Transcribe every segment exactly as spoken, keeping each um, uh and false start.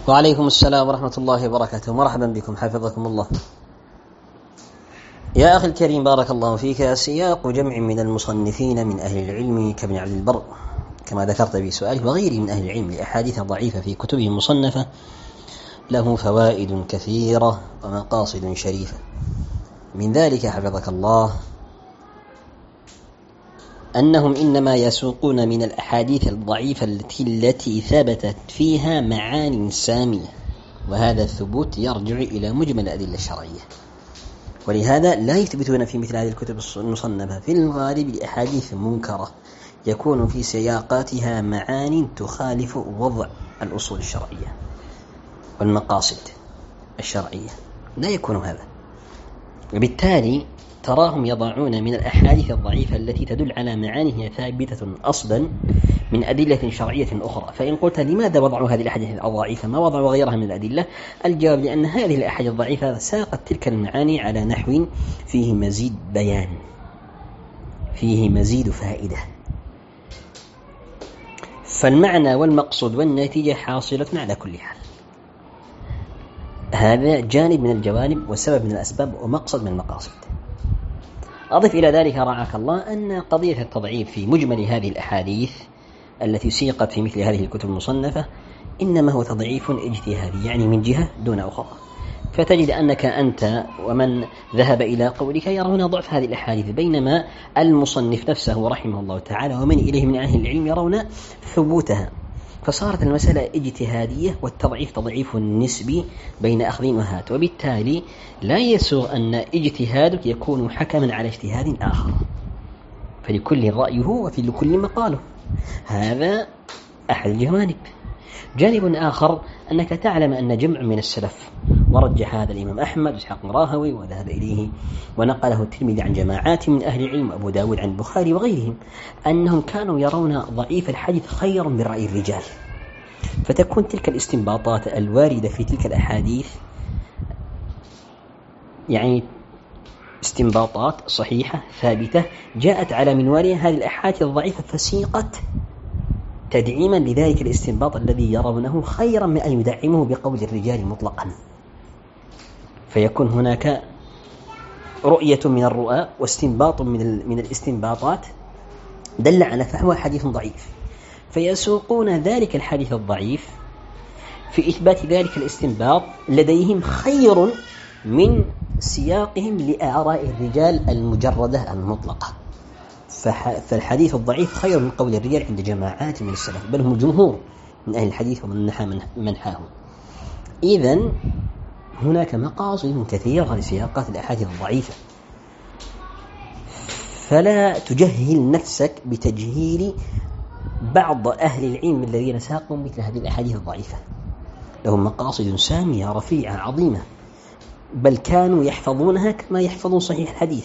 وعليكم السلام ورحمة الله وبركاته. مرحبا بكم، حفظكم الله. يا أخي الكريم بارك الله فيك، سياق جمع من المصنفين من أهل العلم كابن عبد البر كما ذكرت في سؤالك وغيره من أهل العلم لأحاديث ضعيفة في كتبهم المصنفة له فوائد كثيرة ومقاصد شريفة. من ذلك حفظك الله أنهم إنما يسوقون من الأحاديث الضعيفة التي, التي ثبتت فيها معان سامية، وهذا الثبوت يرجع إلى مجمل الأدلة الشرعية، ولهذا لا يثبتون في مثل هذه الكتب المصنفة في الغالب أحاديث منكرة يكون في سياقاتها معان تخالف وضع الأصول الشرعية والمقاصد الشرعية، لا يكون هذا. وبالتالي تراهم يضعون من الأحاديث الضعيفة التي تدل على معاني ثابتة أصلا من أدلة شرعية أخرى. فإن قلت لماذا وضعوا هذه الأحاديث الضعيفة ما وضعوا غيرها من الأدلة؟ الجواب لأن هذه الأحاديث الضعيفة ساقت تلك المعاني على نحو فيه مزيد بيان، فيه مزيد فائدة، فالمعنى والمقصود والنتيجة حاصلة على كل حال. هذا جانب من الجوانب وسبب من الأسباب ومقصد من المقاصد. أضف إلى ذلك رعاك الله أن قضية التضعيف في مجمل هذه الأحاديث التي سيقت في مثل هذه الكتب المصنفة إنما هو تضعيف اجتهادي، يعني من جهة دون أخرى. فتجد أنك أنت ومن ذهب إلى قولك يرون ضعف هذه الأحاديث، بينما المصنف نفسه رحمه الله تعالى ومن إليه من أهل العلم يرون ثبوتها. فصارت المسألة اجتهادية والتضعيف تضعيف نسبي بين أخذ وهات، وبالتالي لا يسوغ أن اجتهادك يكون حكما على اجتهاد آخر، فلكل رأيه وفي لكل مقاله. هذا أحد الجوانب. جانب آخر أنك تعلم أن جمع من السلف ورجح هذا الإمام أحمد وإسحاق بن راهوي وذهب إليه ونقله الترمذي عن جماعات من أهل العلم أبو داود عن البخاري وغيرهم أنهم كانوا يرون ضعيف الحديث خيرا من رأي الرجال، فتكون تلك الاستنباطات الواردة في تلك الأحاديث يعني استنباطات صحيحة ثابتة جاءت على منوالها هذه الأحاديث الضعيفة فسيقت تدعيما لذلك الاستنباط الذي يرونه خيرا من أن يدعمه بقول الرجال مطلقا. فيكون هناك رؤية من الرؤى واستنباط من من الاستنباطات دل على فهو حديث ضعيف، فيسوقون ذلك الحديث الضعيف في إثبات ذلك الاستنباط لديهم خير من سياقهم لآراء الرجال المجردة المطلقة. فالحديث الضعيف خير من قول الرجال عند جماعات من السلف، بل هم الجمهور من أهل الحديث ومن نحى منحاهم. إذن هناك مقاصد كثيرة لسياقات الأحاديث الضعيفة، فلا تجهل نفسك بتجهيل بعض أهل العلم الذين ساقوا مثل هذه الأحاديث الضعيفة. لهم مقاصد سامية رفيعة عظيمة، بل كانوا يحفظونها كما يحفظون صحيح الحديث.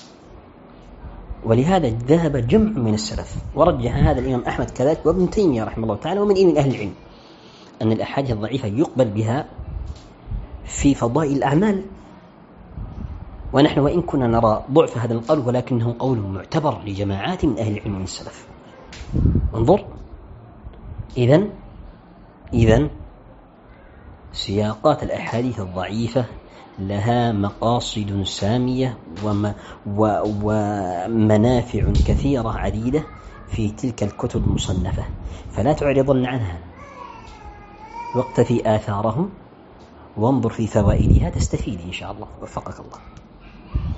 ولهذا ذهب جمع من السلف ورجح هذا الإمام أحمد كذلك وابن تيمية رحمه الله تعالى ومن من أهل العلم أن الأحاديث الضعيفة يقبل بها في فضائل الأعمال. ونحن وإن كنا نرى ضعف هذا القول ولكنه قول معتبر لجماعات من أهل العلم من السلف. انظر، إذن إذن سياقات الأحاديث الضعيفة لها مقاصد سامية ومنافع كثيرة عديدة في تلك الكتب المصنفة، فلا تعرضن عنها، واقتفي آثارهم وانظر في فوائدها تستفيد إن شاء الله. وفقك الله.